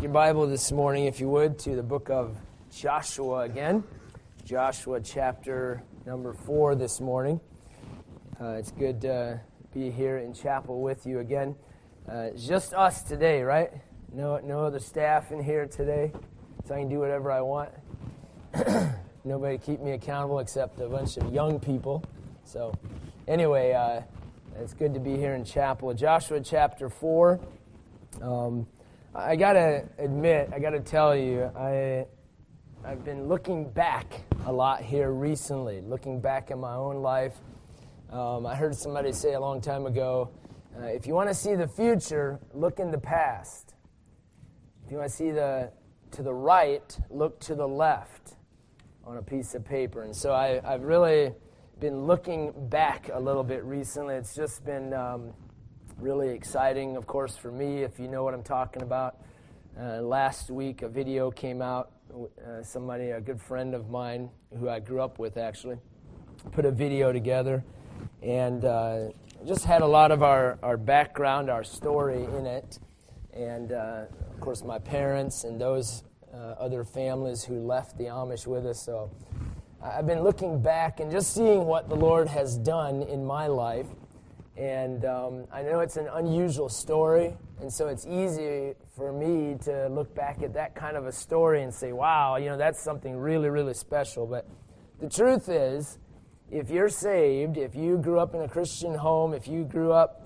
your Bible this morning, if you would, to the book of Joshua again. Joshua chapter number 4 this morning. It's good to be here in chapel with you again. It's just us today, right? No other staff in here today, so I can do whatever I want. Nobody keep me accountable except a bunch of young people. So anyway, it's good to be here in chapel. Joshua chapter 4. I gotta admit, I gotta tell you, I've been looking back a lot here recently, looking back at my own life. I heard somebody say a long time ago, if you want to see the future, look in the past. If you want to see to the right, look to the left on a piece of paper. And so I've really been looking back a little bit recently. It's just been really exciting, of course, for me, if you know what I'm talking about. Last week, a video came out. A good friend of mine, who I grew up with, actually, put a video together, and just had a lot of our background, our story in it, and, of course, my parents and those other families who left the Amish with us. So I've been looking back and just seeing what the Lord has done in my life. And I know it's an unusual story, and so it's easy for me to look back at that kind of a story and say, wow, that's something really, really special. But the truth is, if you're saved, if you grew up in a Christian home, if you grew up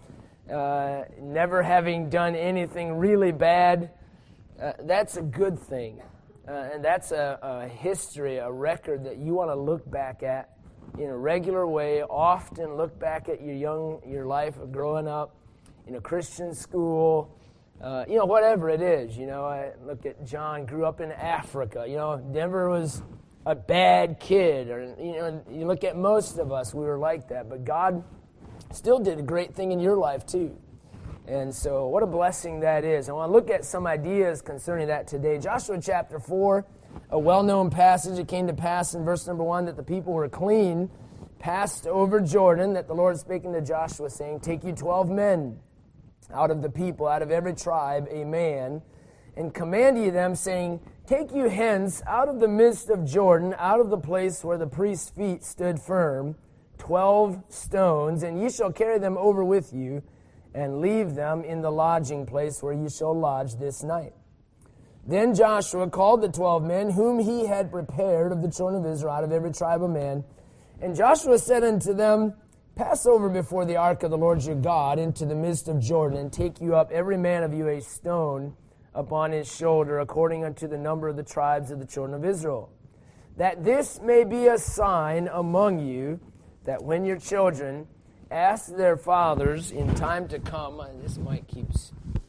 never having done anything really bad, that's a good thing. And that's a history, a record that you want to look back at in a regular way. Often look back at your life of growing up in a Christian school, whatever it is. I look at John, grew up in Africa. Never was a bad kid, or you look at most of us, we were like that. But God still did a great thing in your life too. And so what a blessing that is. I want to look at some ideas concerning that today. Joshua chapter 4, a well-known passage. It came to pass in verse number 1 that the people were clean, passed over Jordan, that the Lord speaking to Joshua, saying, take you 12 men out of the people, out of every tribe, a man, and command ye them, saying, take you hence out of the midst of Jordan, out of the place where the priest's feet stood firm, 12 stones, and ye shall carry them over with you, and leave them in the lodging place where ye shall lodge this night. Then Joshua called the 12 men whom he had prepared of the children of Israel out of every tribe of man. And Joshua said unto them, pass over before the ark of the Lord your God into the midst of Jordan, and take you up every man of you a stone upon his shoulder, according unto the number of the tribes of the children of Israel. That this may be a sign among you, that when your children ask their fathers in time to come, this mic keeps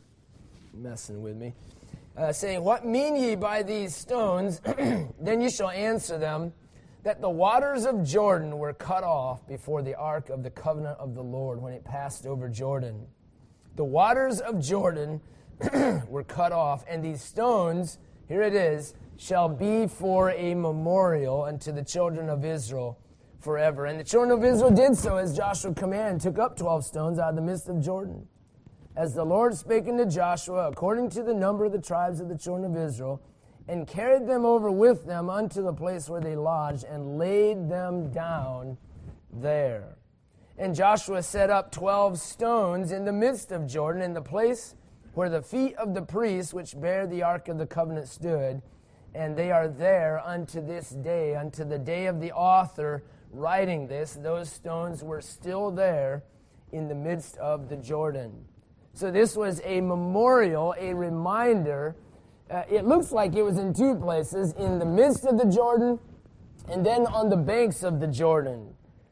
messing with me, saying, what mean ye by these stones? Then ye shall answer them, that the waters of Jordan were cut off before the ark of the covenant of the Lord when it passed over Jordan. The waters of Jordan were cut off, and these stones, here it is, shall be for a memorial unto the children of Israel forever. And the children of Israel did so as Joshua commanded, took up 12 stones out of the midst of Jordan, as the Lord spake unto Joshua, according to the number of the tribes of the children of Israel, and carried them over with them unto the place where they lodged, and laid them down there. And Joshua set up 12 stones in the midst of Jordan, in the place where the feet of the priests which bear the ark of the covenant stood, and they are there unto this day, unto the day of the author writing this. Those stones were still there in the midst of the Jordan. So this was a memorial, a reminder. It looks like it was in two places, in the midst of the Jordan and then on the banks of the Jordan.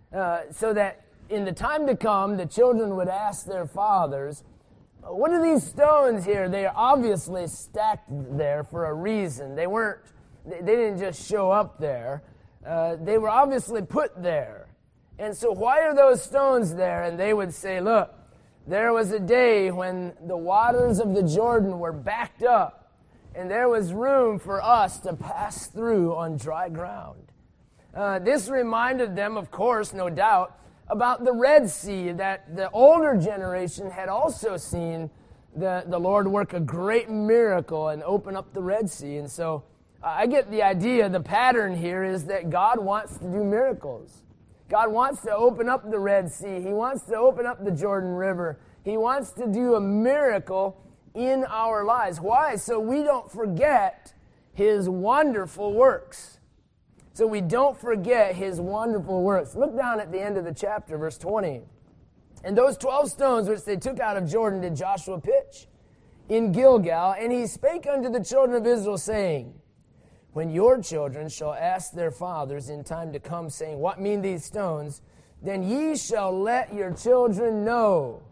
So that in the time to come, the children would ask their fathers, what are these stones here? They are obviously stacked there for a reason. They didn't just show up there. They were obviously put there. And so why are those stones there? And they would say, look, there was a day when the waters of the Jordan were backed up, and there was room for us to pass through on dry ground. This reminded them, of course, no doubt, about the Red Sea that the older generation had also seen the Lord work a great miracle and open up the Red Sea. And so I get the idea, the pattern here is that God wants to do miracles. God wants to open up the Red Sea. He wants to open up the Jordan River. He wants to do a miracle in our lives. Why? So we don't forget His wonderful works. So we don't forget His wonderful works. Look down at the end of the chapter, verse 20. And those 12 stones which they took out of Jordan did Joshua pitch in Gilgal, and he spake unto the children of Israel, saying, when your children shall ask their fathers in time to come, saying, what mean these stones? Then ye shall let your children know.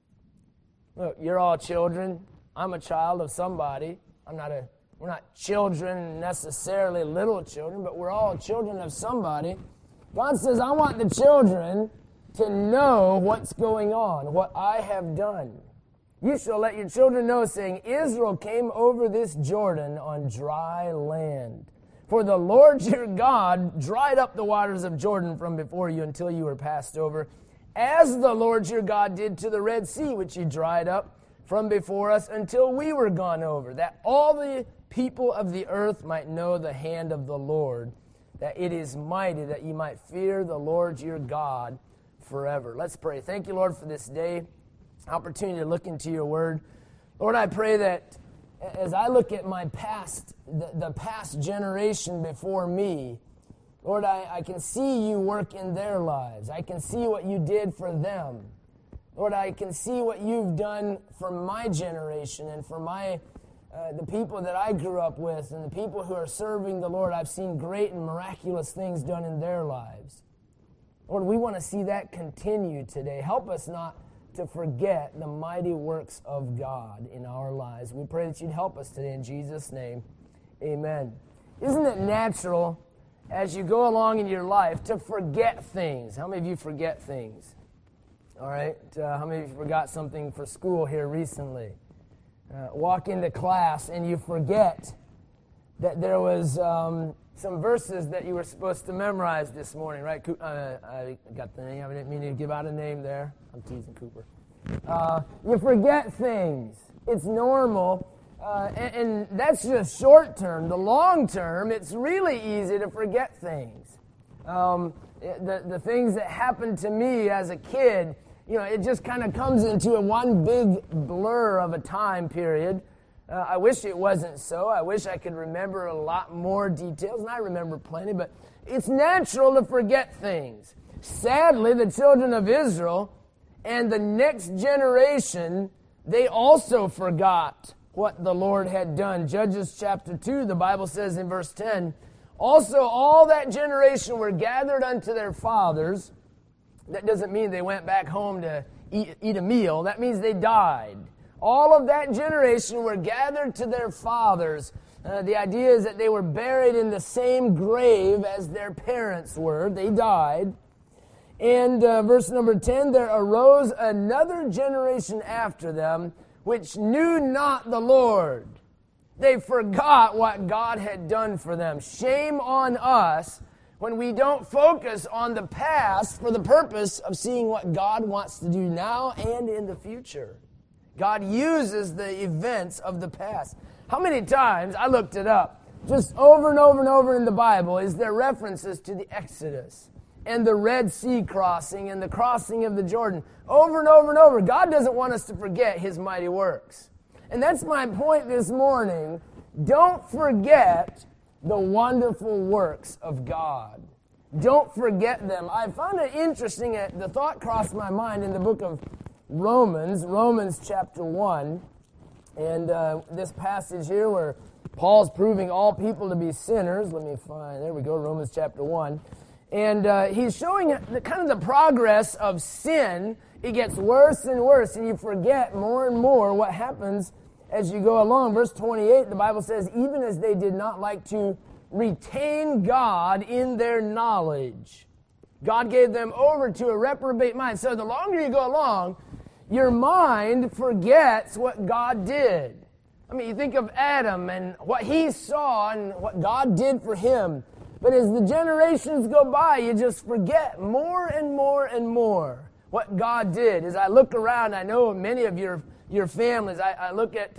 Look, you're all children. I'm a child of somebody. We're not children necessarily little children, but we're all children of somebody. God says, I want the children to know what's going on, what I have done. You shall let your children know, saying, Israel came over this Jordan on dry land. For the Lord your God dried up the waters of Jordan from before you until you were passed over, as the Lord your God did to the Red Sea, which He dried up from before us until we were gone over, that all the people of the earth might know the hand of the Lord, that it is mighty, that ye might fear the Lord your God forever. Let's pray. Thank you, Lord, for this day, opportunity to look into your word. Lord, I pray that as I look at my past, the past generation before me, Lord, I can see you work in their lives. I can see what you did for them. Lord, I can see what you've done for my generation and for the people that I grew up with and the people who are serving the Lord. I've seen great and miraculous things done in their lives. Lord, we want to see that continue today. Help us not to forget the mighty works of God in our lives. We pray that you'd help us today in Jesus' name. Amen. Isn't it natural as you go along in your life to forget things? How many of you forget things? All right. How many of you forgot something for school here recently? Walk into class and you forget that there was some verses that you were supposed to memorize this morning, right? I got the name. I didn't mean to give out a name there. I'm teasing Cooper. You forget things. It's normal. And that's just short term. The long term, it's really easy to forget things. The things that happened to me as a kid, it just kind of comes into one big blur of a time period. I wish it wasn't so. I wish I could remember a lot more details, and I remember plenty, but it's natural to forget things. Sadly, the children of Israel and the next generation, they also forgot what the Lord had done. Judges chapter 2, the Bible says in verse 10, also all that generation were gathered unto their fathers. That doesn't mean they went back home to eat a meal. That means they died. All of that generation were gathered to their fathers. The idea is that they were buried in the same grave as their parents were. They died. And verse number 10, there arose another generation after them, which knew not the Lord. They forgot what God had done for them. Shame on us when we don't focus on the past for the purpose of seeing what God wants to do now and in the future. God uses the events of the past. How many times, I looked it up, just over and over and over in the Bible, is there references to the Exodus and the Red Sea crossing and the crossing of the Jordan. Over and over and over. God doesn't want us to forget His mighty works. And that's my point this morning. Don't forget the wonderful works of God. Don't forget them. I found it interesting, the thought crossed my mind in the book of Romans chapter 1, and this passage here where Paul's proving all people to be sinners. Let me find, there we go, Romans chapter 1. And he's showing the progress of sin. It gets worse and worse, and you forget more and more what happens as you go along. Verse 28, the Bible says, even as they did not like to retain God in their knowledge. God gave them over to a reprobate mind. So the longer you go along, your mind forgets what God did. I mean, you think of Adam and what he saw and what God did for him. But as the generations go by, you just forget more and more and more what God did. As I look around, I know many of you are your families. I look at,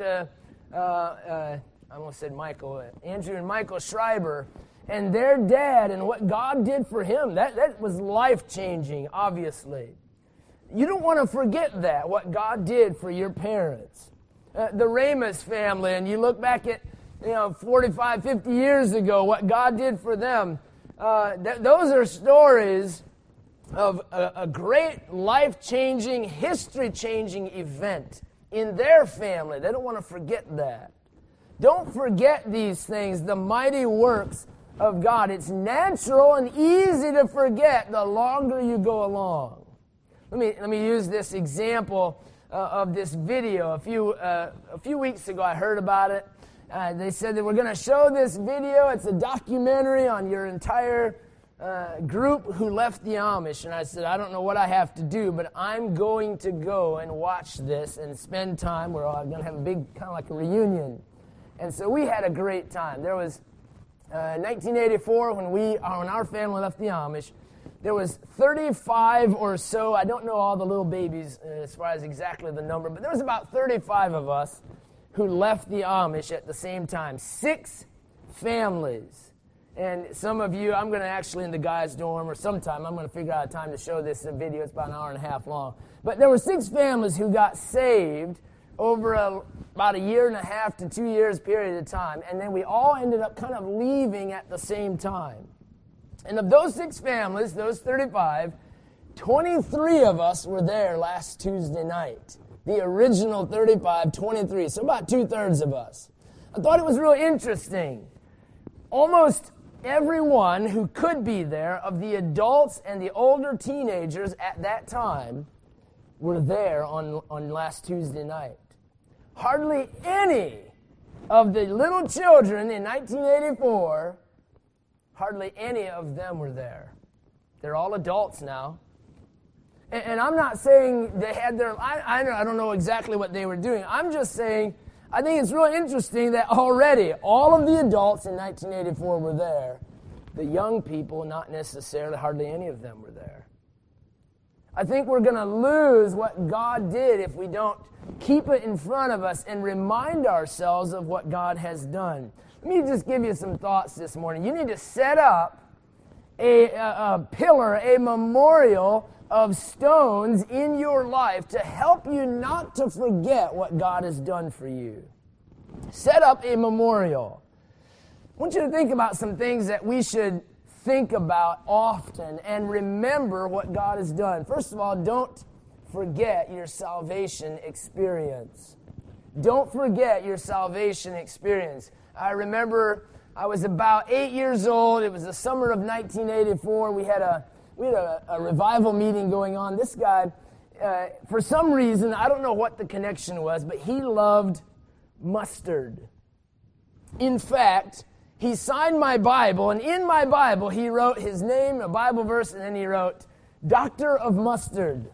I almost said Michael, Andrew and Michael Schreiber, and their dad and what God did for him. That was life-changing, obviously. You don't want to forget that, what God did for your parents. The Ramos family, and you look back at 45, 50 years ago, what God did for them. Those are stories of a great life-changing, history-changing event in their family. They don't want to forget that. Don't forget these things, the mighty works of God. It's natural and easy to forget the longer you go along. Let me use this example of this video. A few weeks ago, I heard about it. They said that we're going to show this video. It's a documentary on your entire group who left the Amish. And I said, I don't know what I have to do, but I'm going to go and watch this and spend time. We're all going to have a big, kind of like a reunion. And so we had a great time. There was 1984 when our family left the Amish. There was 35 or so, I don't know all the little babies as far as exactly the number, but there was about 35 of us who left the Amish at the same time. 6 families. And some of you, I'm going to actually in the guys' dorm, or sometime I'm going to figure out a time to show this video. It's about an hour and a half long. But there were 6 families who got saved over about a year and a half to 2 years period of time. And then we all ended up kind of leaving at the same time. And of those 6 families, those 35, 23 of us were there last Tuesday night. The original 35, 23, so about 2/3 of us. I thought it was real interesting. Almost everyone who could be there, of the adults and the older teenagers at that time, were there on last Tuesday night. Hardly any of the little children in 1984, hardly any of them were there. They're all adults now. And I'm not saying they had their, I don't know exactly what they were doing. I'm just saying, I think it's really interesting that already all of the adults in 1984 were there. The young people, not necessarily, hardly any of them were there. I think we're going to lose what God did if we don't keep it in front of us and remind ourselves of what God has done. Let me just give you some thoughts this morning. You need to set up a pillar, a memorial of stones in your life to help you not to forget what God has done for you. Set up a memorial. I want you to think about some things that we should think about often and remember what God has done. First of all, don't forget your salvation experience. Don't forget your salvation experience. I remember I was about 8 years old. It was the summer of 1984. We had a revival meeting going on. This guy, for some reason, I don't know what the connection was, but he loved mustard. In fact, he signed my Bible, and in my Bible, he wrote his name, a Bible verse, and then he wrote, Doctor of Mustard.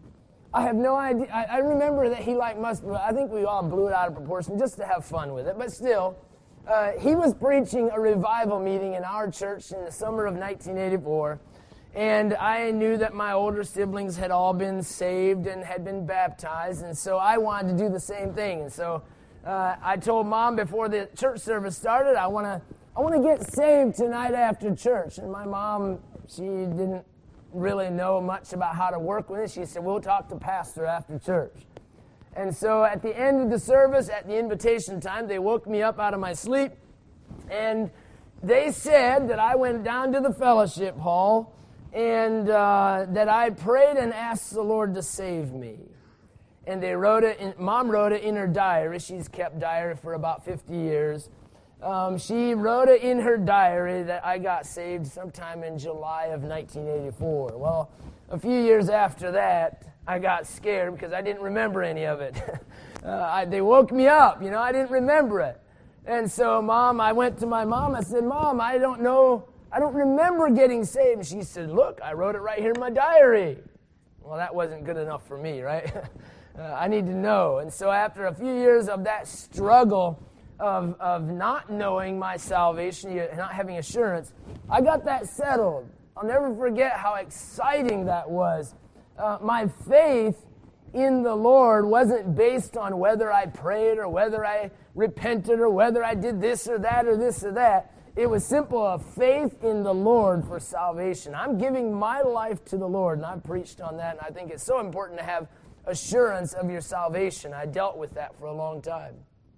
I have no idea. I remember that he liked mustard. I think we all blew it out of proportion just to have fun with it, but still, he was preaching a revival meeting in our church in the summer of 1984, and I knew that my older siblings had all been saved and had been baptized, and so I wanted to do the same thing. And so I told Mom before the church service started, I want to get saved tonight after church. And my mom, she didn't really know much about how to work with it. She said, we'll talk to Pastor after church. And so at the end of the service, at the invitation time, they woke me up out of my sleep, and they said that I went down to the fellowship hall and that I prayed and asked the Lord to save me. And they wrote it, Mom wrote it in her diary. She's kept diary for about 50 years. She wrote it in her diary that I got saved sometime in July of 1984. Well, a few years after that, I got scared because I didn't remember any of it. They woke me up, I didn't remember it. And so I went to my mom, I said, Mom, I don't remember getting saved. And she said, look, I wrote it right here in my diary. Well, that wasn't good enough for me, right? I need to know. And so after a few years of that struggle of not knowing my salvation, not having assurance, I got that settled. I'll never forget how exciting that was. My faith in the Lord wasn't based on whether I prayed or whether I repented or whether I did this or that or this or that. It was simple, a faith in the Lord for salvation. I'm giving my life to the Lord, and I've preached on that, and I think it's so important to have assurance of your salvation. I dealt with that for a long time.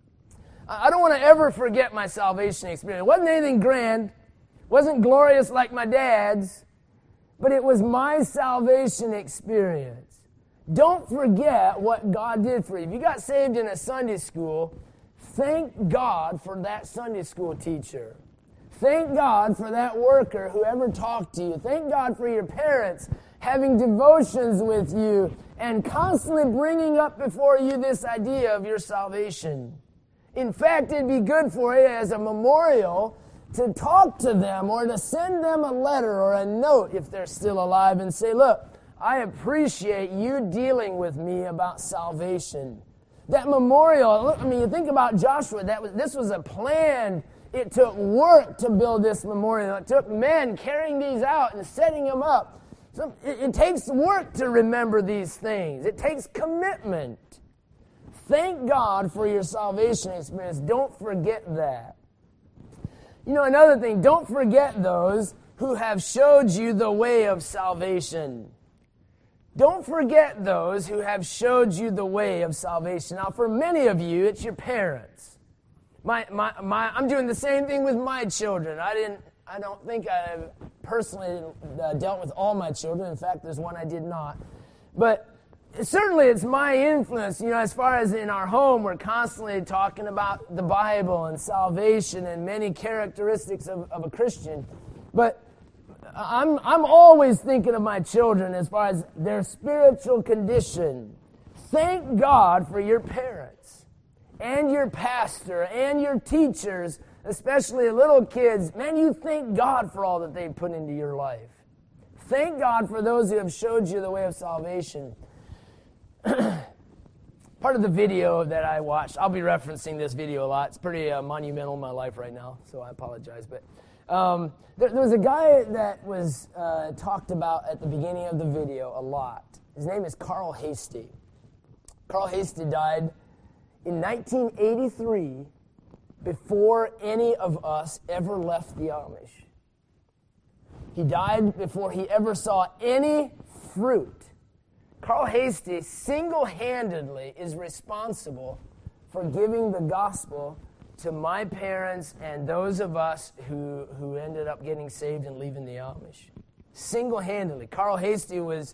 I don't want to ever forget my salvation experience. It wasn't anything grand, wasn't glorious like my dad's, but it was my salvation experience. Don't forget what God did for you. If you got saved in a Sunday school, thank God for that Sunday school teacher. Thank God for that worker who ever talked to you. Thank God for your parents having devotions with you and constantly bringing up before you this idea of your salvation. In fact, it'd be good for you as a memorial to talk to them or to send them a letter or a note if they're still alive and say, look, I appreciate you dealing with me about salvation. That memorial, I mean, you think about Joshua, this was a planned. It took work to build this memorial. It took men carrying these out and setting them up. So it takes work to remember these things. It takes commitment. Thank God for your salvation experience. Don't forget that. You know, another thing, don't forget those who have showed you the way of salvation. Don't forget those who have showed you the way of salvation. Now, for many of you, it's your parents. I'm doing the same thing with my children. I don't think I've personally dealt with all my children. In fact, there's one I did not. But certainly it's my influence. You know, as far as in our home, we're constantly talking about the Bible and salvation and many characteristics of a Christian. But I'm always thinking of my children as far as their spiritual condition. Thank God for your parents and your pastor and your teachers, especially little kids. Man, you thank God for all that they've put into your life. Thank God for those who have showed you the way of salvation. Part of the video that I watched, I'll be referencing this video a lot. It's pretty monumental in my life right now, so I apologize. But there was a guy that was talked about at the beginning of the video a lot. His name is Carl Hastie. Carl Hastie died in 1983 before any of us ever left the Amish. He died before he ever saw any fruit. Carl Hastie single-handedly is responsible for giving the gospel to my parents and those of us who ended up getting saved and leaving the Amish. Single-handedly. Carl Hastie was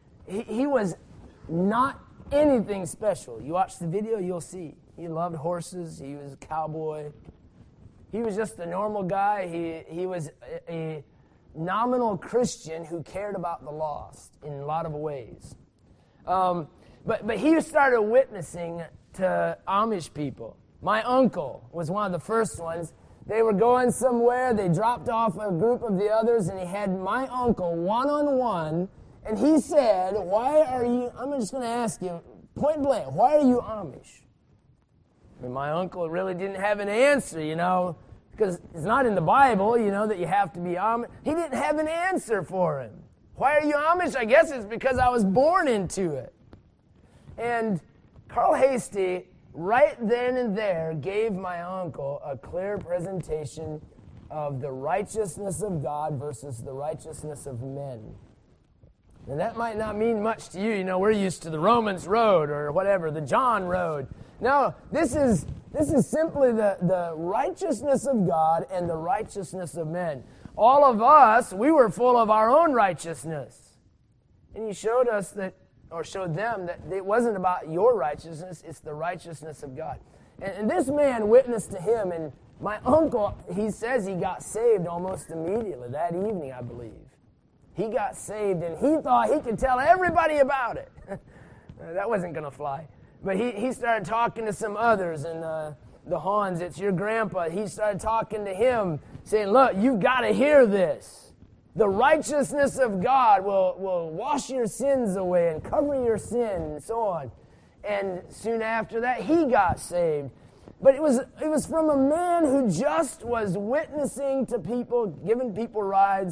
not anything special. You watch the video, you'll see. He loved horses. He was a cowboy. He was just a normal guy. He was a nominal Christian who cared about the lost in a lot of ways. But he started witnessing to Amish people. My uncle was one of the first ones. They were going somewhere. They dropped off a group of the others, and he had my uncle one-on-one, and he said, why are you, I'm just going to ask you, point blank, why are you Amish? And my uncle really didn't have an answer, you know, because it's not in the Bible, you know, that you have to be Amish. He didn't have an answer for him. Why are you Amish? I guess it's because I was born into it. And Carl Hastie, right then and there, gave my uncle a clear presentation of the righteousness of God versus the righteousness of men. And that might not mean much to you. You know, we're used to the Romans road or whatever, the John road. No, this is simply the righteousness of God and the righteousness of men. All of us, we were full of our own righteousness. And he showed us that, or showed them that it wasn't about your righteousness, it's the righteousness of God. And this man witnessed to him, and my uncle, he says he got saved almost immediately, that evening, I believe. He got saved, and he thought he could tell everybody about it. That wasn't going to fly. But he started talking to some others, and the Hans, it's your grandpa, he started talking to him, saying, look, you've got to hear this. The righteousness of God will wash your sins away and cover your sin and so on. And soon after that, he got saved. But it was from a man who just was witnessing to people, giving people rides,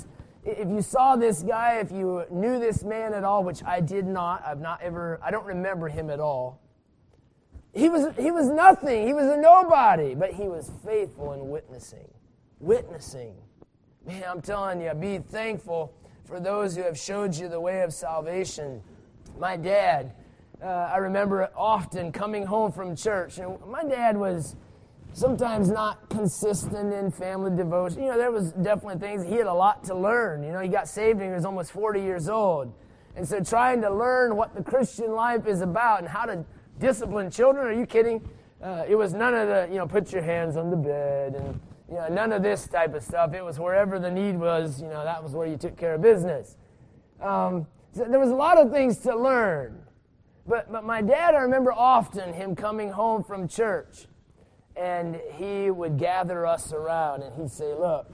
if you saw this guy, if you knew this man at all, which I did not, I don't remember him at all. He was nothing. He was a nobody, but he was faithful in witnessing. Witnessing. Man, I'm telling you, be thankful for those who have showed you the way of salvation. My dad, I remember often coming home from church. My dad was sometimes not consistent in family devotion. There was definitely things. He had a lot to learn. He got saved when he was almost 40 years old. And so trying to learn what the Christian life is about and how to discipline children, are you kidding? It was none of the, put your hands on the bed and, none of this type of stuff. It was wherever the need was, that was where you took care of business. So there was a lot of things to learn. But my dad, I remember often him coming home from church, and he would gather us around, and he'd say, look,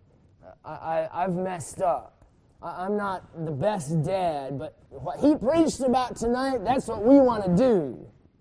I've messed up. I'm not the best dad, but what he preached about tonight, that's what we want to do.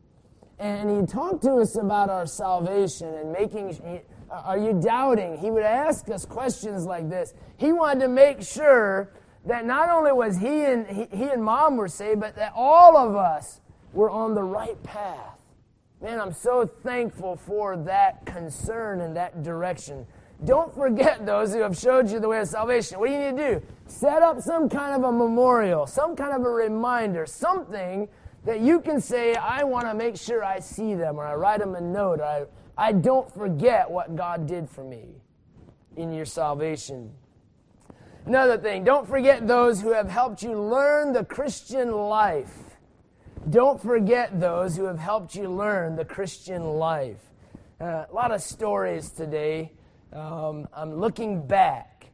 And he talked to us about our salvation and are you doubting? He would ask us questions like this. He wanted to make sure that not only was he and Mom were saved, but that all of us were on the right path. Man, I'm so thankful for that concern and that direction. Don't forget those who have showed you the way of salvation. What do you need to do? Set up some kind of a memorial, some kind of a reminder, something that you can say, I want to make sure I see them, or I write them a note, or I don't forget what God did for me in your salvation. Another thing, don't forget those who have helped you learn the Christian life. Don't forget those who have helped you learn the Christian life. A lot of stories today. I'm looking back.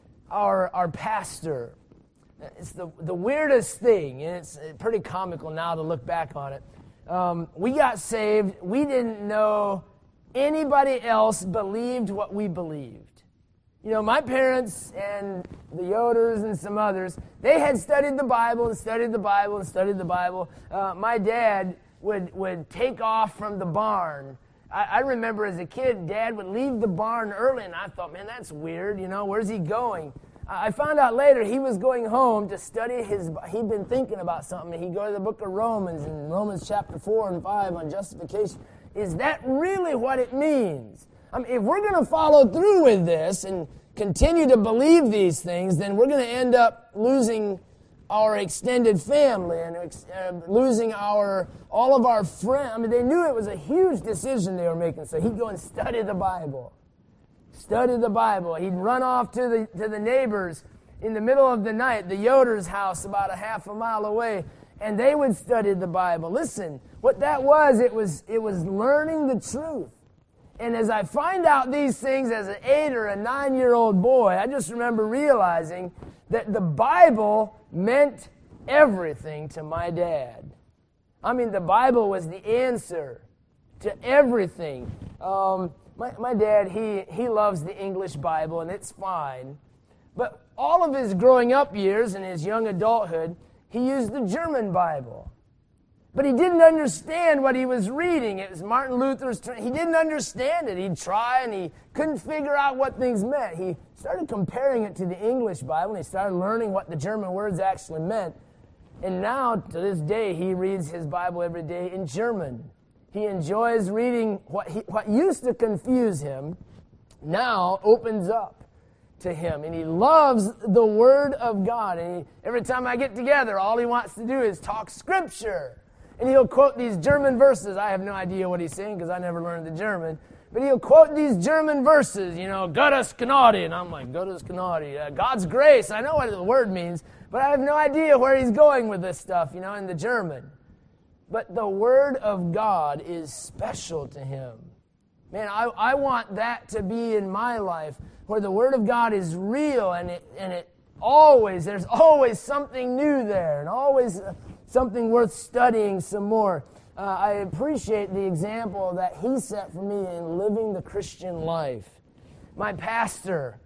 Our pastor, it's the weirdest thing, and it's pretty comical now to look back on it. We got saved. We didn't know anybody else believed what we believed. My parents and the Yoders and some others, they had studied the Bible and studied the Bible and studied the Bible. My dad would take off from the barn. I remember as a kid, Dad would leave the barn early, and I thought, man, that's weird. Where's he going? I found out later he was going home to study he'd been thinking about something, and he'd go to the book of Romans, in Romans chapter 4 and 5 on justification. Is that really what it means? If we're going to follow through with this and continue to believe these things, then we're going to end up losing our extended family and losing all of our friends. They knew it was a huge decision they were making, so he'd go and study the Bible. Study the Bible. He'd run off to the neighbors in the middle of the night, the Yoder's house about a half a mile away, and they would study the Bible. Listen, what that was, it was learning the truth. And as I find out these things as an 8 or a 9-year-old boy, I just remember realizing that the Bible meant everything to my dad. The Bible was the answer to everything. My dad, he loves the English Bible, and it's fine. But all of his growing up years and his young adulthood, he used the German Bible. But he didn't understand what he was reading. It was Martin Luther's. He didn't understand it. He'd try, and he couldn't figure out what things meant. He started comparing it to the English Bible, and he started learning what the German words actually meant. And now, to this day, he reads his Bible every day in German. He enjoys reading what used to confuse him, now opens up to him. And he loves the Word of God. And every time I get together, all he wants to do is talk Scripture. And he'll quote these German verses. I have no idea what he's saying because I never learned the German. But he'll quote these German verses, Gottes Gnade. And I'm like, Gottes Gnade, God's grace. I know what the word means, but I have no idea where he's going with this stuff, in the German. But the Word of God is special to him. Man, I want that to be in my life, where the Word of God is real, and there's always something new there, and always something worth studying some more. I appreciate the example that he set for me in living the Christian life. My pastor,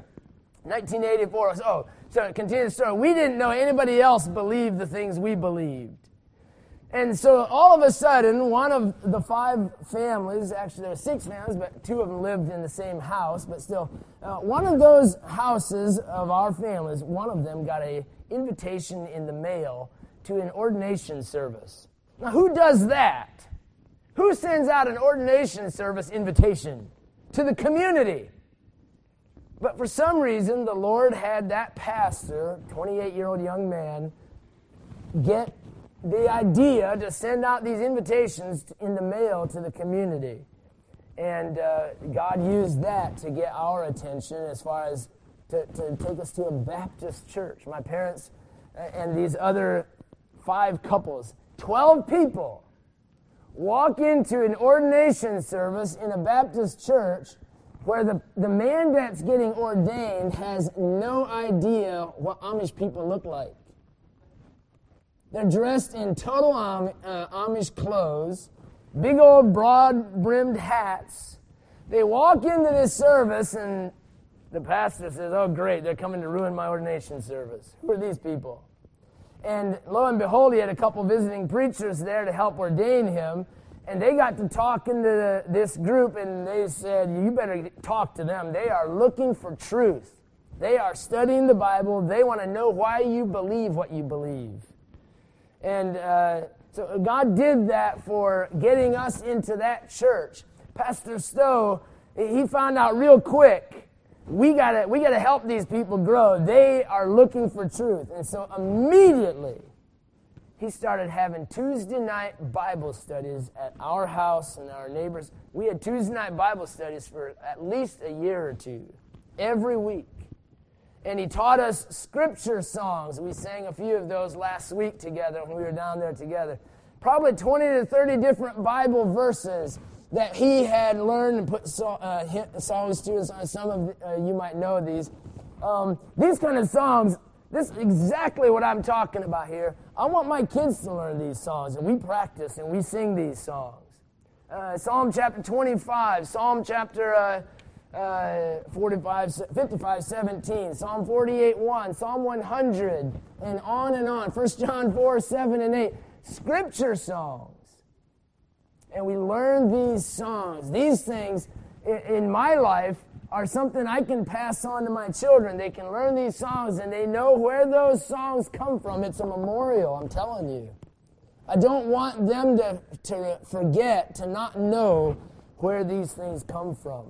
1984, so continue the story. We didn't know anybody else believed the things we believed. And so all of a sudden, one of the 5 families, actually there were 6 families, but 2 of them lived in the same house, but still, one of those houses of our families, one of them got an invitation in the mail to an ordination service. Now, who does that? Who sends out an ordination service invitation? To the community. But for some reason, the Lord had that pastor, 28-year-old young man, get the idea to send out these invitations in the mail to the community. And God used that to get our attention as far as to take us to a Baptist church. My parents and these other 5 couples, 12 people, walk into an ordination service in a Baptist church where the man that's getting ordained has no idea what Amish people look like. They're dressed in total Amish clothes, big old broad-brimmed hats. They walk into this service, and the pastor says, "Oh, great, they're coming to ruin my ordination service. Who are these people?" And lo and behold, he had a couple visiting preachers there to help ordain him, and they got to talking to this group, and they said, "You better talk to them. They are looking for truth. They are studying the Bible. They want to know why you believe what you believe." And so God did that for getting us into that church. Pastor Stowe, he found out real quick, we gotta help these people grow. They are looking for truth. And so immediately, he started having Tuesday night Bible studies at our house and our neighbors. We had Tuesday night Bible studies for at least a year or 2, every week. And he taught us scripture songs. We sang a few of those last week together when we were down there together. Probably 20 to 30 different Bible verses that he had learned and put songs to. Some of you might know these. These kind of songs, this is exactly what I'm talking about here. I want my kids to learn these songs, and we practice and we sing these songs. Psalm chapter 25, Psalm chapter 55:17, Psalm 48:1, Psalm 100, and on. 1 John 4:7 and 8. Scripture songs. And we learn these songs. These things in my life are something I can pass on to my children. They can learn these songs and they know where those songs come from. It's a memorial, I'm telling you. I don't want them to forget, to not know where these things come from.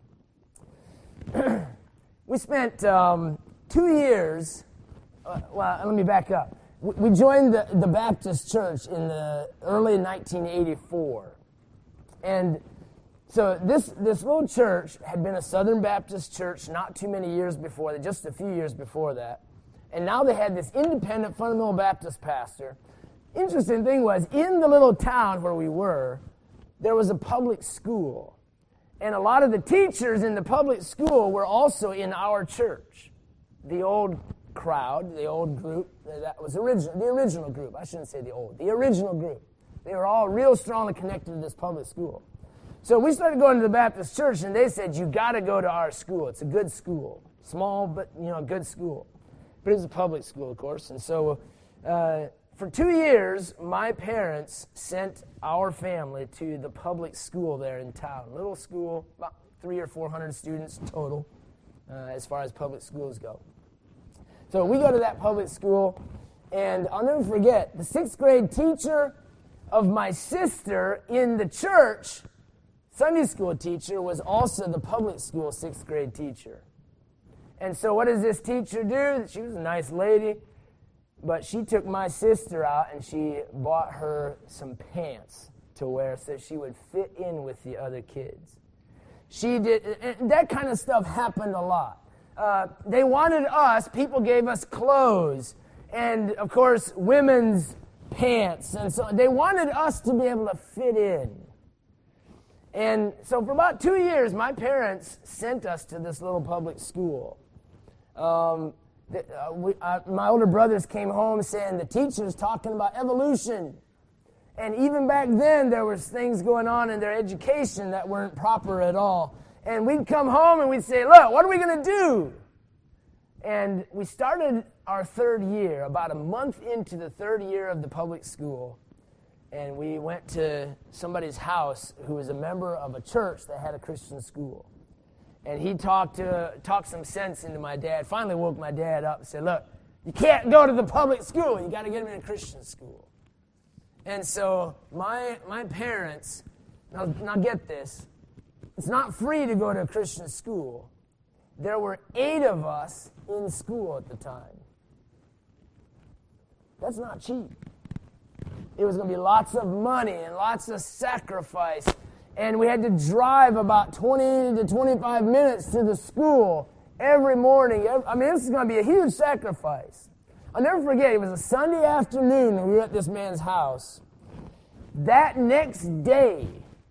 We spent 2 years, let me back up. We joined the Baptist church in the early 1984. And so this little church had been a Southern Baptist church not too many years before that, just a few years before that. And now they had this independent fundamental Baptist pastor. Interesting thing was, in the little town where we were, there was a public school. And a lot of the teachers in the public school were also in our church. The old crowd, the old group, that was the original group. I shouldn't say the original group. They were all real strongly connected to this public school. So we started going to the Baptist church, and they said, "You got to go to our school. It's a good school. Small, but, good school." But it's a public school, of course. And so for 2 years, my parents sent our family to the public school there in town. Little school, about 300 or 400 students total, as far as public schools go. So we go to that public school, and I'll never forget, the 6th grade teacher of my sister in the church, Sunday school teacher, was also the public school 6th grade teacher. And so what does this teacher do? She was a nice lady. But she took my sister out and she bought her some pants to wear so she would fit in with the other kids. She did, and that kind of stuff happened a lot. They wanted us, people gave us clothes, and of course, women's pants. And so they wanted us to be able to fit in. And so for about 2 years, my parents sent us to this little public school. My older brothers came home saying the teacher's talking about evolution. And even back then, there was things going on in their education that weren't proper at all. And we'd come home and we'd say, "Look, what are we going to do?" And we started our 3rd year, about a month into the 3rd year of the public school. and we went to somebody's house who was a member of a church that had a Christian school. And he talked some sense into my dad, finally woke my dad up and said, look, you can't go to the public school. You got to get him in a Christian school. And so my parents, now get this, it's not free to go to a Christian school. There were 8 of us in school at the time. That's not cheap. It was going to be lots of money and lots of sacrifice. And we had to drive about 20 to 25 minutes to the school every morning. This is going to be a huge sacrifice. I'll never forget, it was a Sunday afternoon and we were at this man's house. That next day,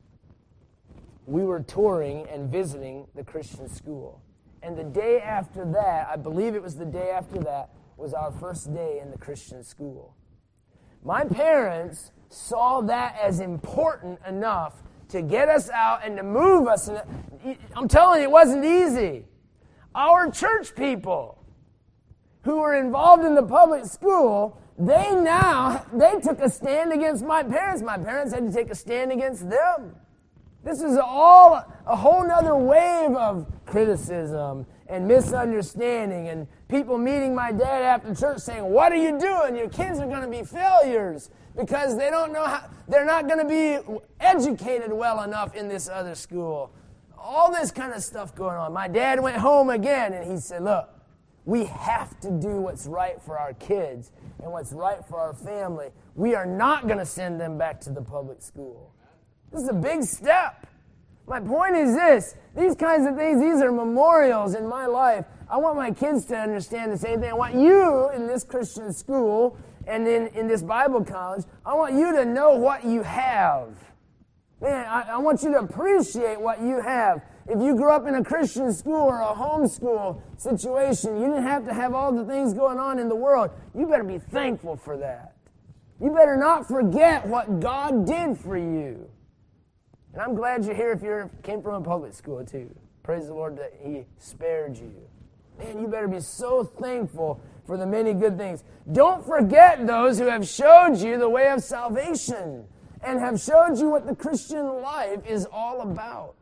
we were touring and visiting the Christian school. And the day after that, I believe it was the day after that, was our first day in the Christian school. My parents saw that as important enough to get us out and to move us. And I'm telling you, it wasn't easy. Our church people who were involved in the public school, they took a stand against my parents. My parents had to take a stand against them. This is all a whole nother wave of criticism and misunderstanding and people meeting my dad after church saying, what are you doing? Your kids are going to be failures because they don't know how, they're not going to be educated well enough in this other school. All this kind of stuff going on. My dad went home again and he said, look, we have to do what's right for our kids and what's right for our family. We are not going to send them back to the public school. This is a big step. My point is this. These kinds of things, these are memorials in my life. I want my kids to understand the same thing. I want you in this Christian school and in this Bible college, I want you to know what you have. Man, I want you to appreciate what you have. If you grew up in a Christian school or a homeschool situation, you didn't have to have all the things going on in the world. You better be thankful for that. You better not forget what God did for you. And I'm glad you're here if you came from a public school too. Praise the Lord that He spared you. Man, you better be so thankful for the many good things. Don't forget those who have showed you the way of salvation and have showed you what the Christian life is all about.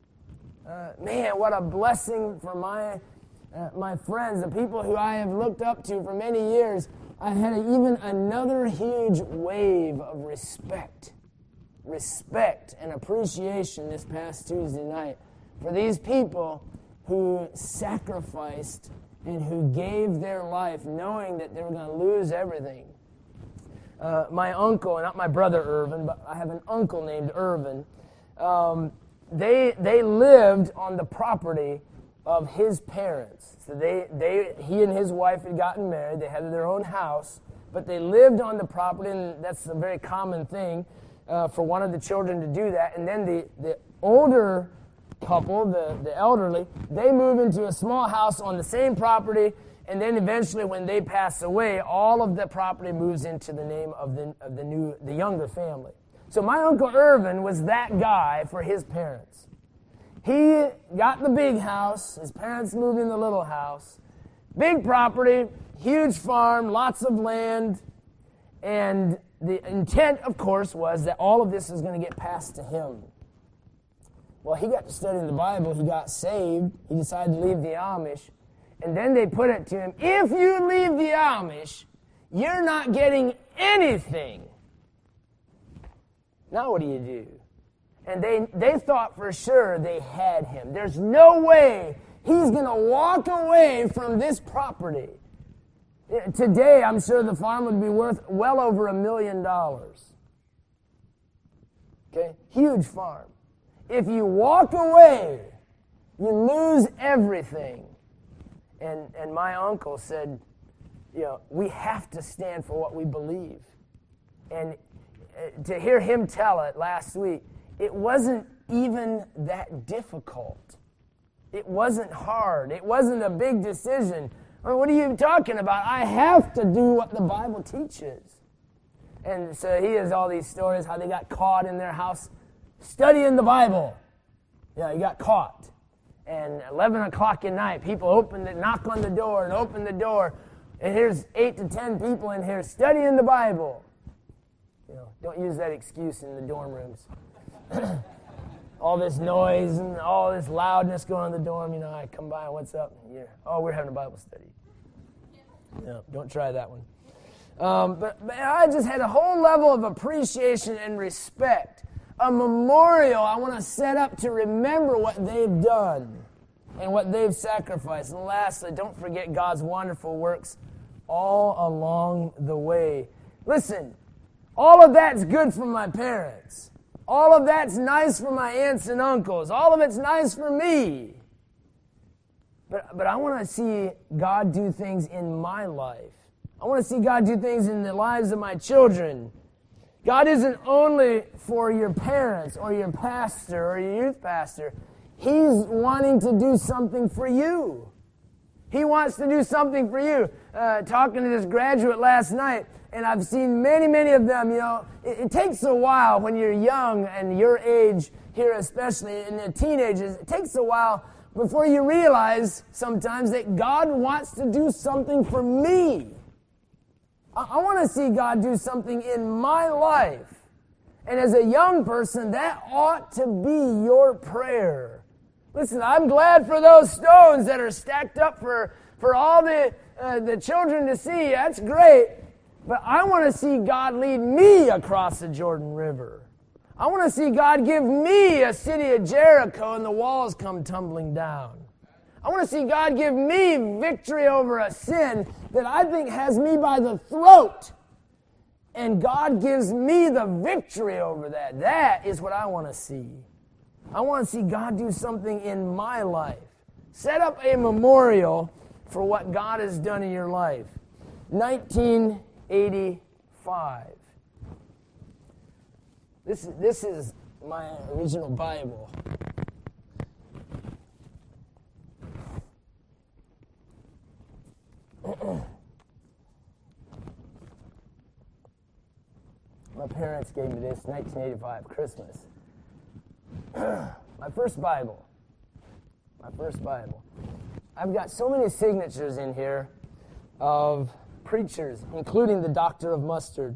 Man, what a blessing for my friends, the people who I have looked up to for many years. I had even another huge wave of respect and appreciation this past Tuesday night for these people who sacrificed and who gave their life knowing that they were going to lose everything. My uncle, not my brother Irvin, but I have an uncle named Irvin. They lived on the property of his parents. So he and his wife had gotten married. They had their own house, but they lived on the property, and that's a very common thing for one of the children to do that. And then the older couple, the elderly, they move into a small house on the same property, and then eventually when they pass away, all of the property moves into the name of the younger family. So my Uncle Irvin was that guy for his parents. He got the big house. His parents moved in the little house. Big property, huge farm, lots of land. And the intent, of course, was that all of this was going to get passed to him. Well, he got to studying the Bible. He got saved. He decided to leave the Amish. And then they put it to him, if you leave the Amish, you're not getting anything. Now what do? And they thought for sure they had him. There's no way he's going to walk away from this property. Today, I'm sure the farm would be worth well over $1 million. Okay? Huge farm. If you walk away, you lose everything. And my uncle said, we have to stand for what we believe. And to hear him tell it last week, it wasn't even that difficult. It wasn't hard. It wasn't a big decision. What are you talking about? I have to do what the Bible teaches. And so he has all these stories how they got caught in their house studying the Bible. He got caught. And 11 o'clock at night, people knock on the door and open the door. And here's 8 to 10 people in here studying the Bible. Don't use that excuse in the dorm rooms. All this noise and all this loudness going on in the dorm, I come by, what's up? We're having a Bible study. No, don't try that one. But I just had a whole level of appreciation and respect. A memorial I want to set up to remember what they've done and what they've sacrificed. And lastly, don't forget God's wonderful works all along the way. Listen, all of that's good for my parents. All of that's nice for my aunts and uncles. All of it's nice for me. But I want to see God do things in my life. I want to see God do things in the lives of my children. God isn't only for your parents or your pastor or your youth pastor. He's wanting to do something for you. He wants to do something for you. Talking to this graduate last night, and I've seen many, many of them, it takes a while when you're young and your age here especially, in the teenagers, it takes a while before you realize sometimes that God wants to do something for me. I want to see God do something in my life. And as a young person, that ought to be your prayer. Listen, I'm glad for those stones that are stacked up for all the children to see. That's great. But I want to see God lead me across the Jordan River. I want to see God give me a city of Jericho and the walls come tumbling down. I want to see God give me victory over a sin that I think has me by the throat. And God gives me the victory over that. That is what I want to see. I want to see God do something in my life. Set up a memorial for what God has done in your life. 1985. This is my original Bible. My parents gave me this, 1985, Christmas. My first Bible. I've got so many signatures in here of preachers, including the Doctor of Mustard,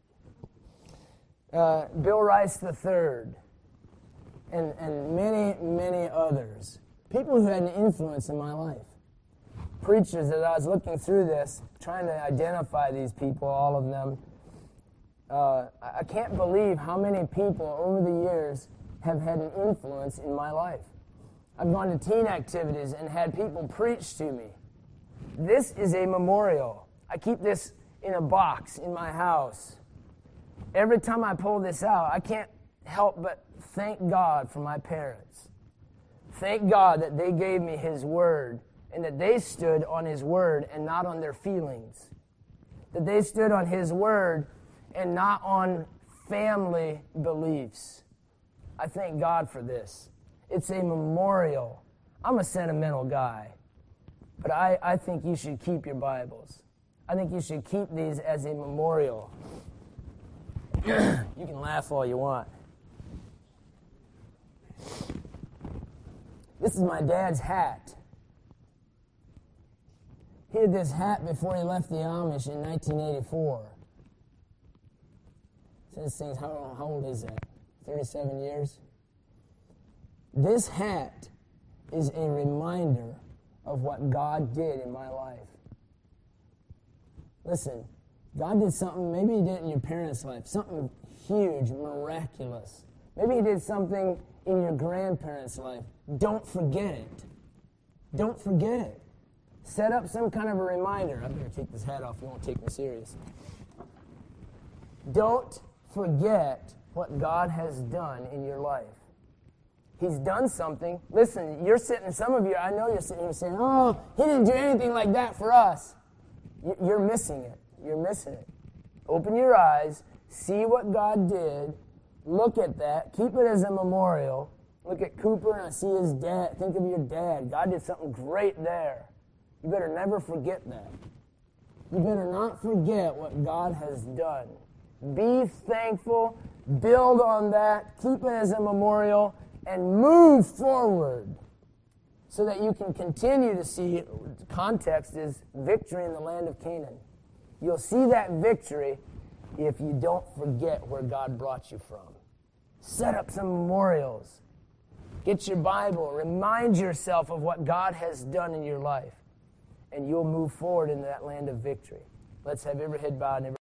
Bill Rice III, and many, many others. People who had an influence in my life. Preachers, as I was looking through this, trying to identify these people, all of them, I can't believe how many people over the years have had an influence in my life. I've gone to teen activities and had people preach to me. This is a memorial. I keep this in a box in my house. Every time I pull this out, I can't help but thank God for my parents. Thank God that they gave me His Word and that they stood on His Word and not on their feelings. That they stood on His Word and not on family beliefs. I thank God for this. It's a memorial. I'm a sentimental guy, but I think you should keep your Bibles. I think you should keep these as a memorial. You can laugh all you want. This is my dad's hat. He had this hat before he left the Amish in 1984. So this thing's, how old is that? 37 years? This hat is a reminder of what God did in my life. Listen, God did something, maybe He did it in your parents' life, something huge, miraculous. Maybe He did something in your grandparents' life. Don't forget it. Don't forget it. Set up some kind of a reminder. I better take this hat off, you won't take me serious. Don't forget what God has done in your life. He's done something. Listen, some of you, I know you're sitting here saying, oh, He didn't do anything like that for us. You're missing it. You're missing it. Open your eyes, see what God did, look at that, keep it as a memorial. Look at Cooper and I see his dad. Think of your dad. God did something great there. You better never forget that. You better not forget what God has done. Be thankful, build on that, keep it as a memorial, and move forward so that you can continue to see, context is victory in the land of Canaan. You'll see that victory if you don't forget where God brought you from. Set up some memorials. Get your Bible. Remind yourself of what God has done in your life. And you'll move forward into that land of victory. Let's have every head bowed and every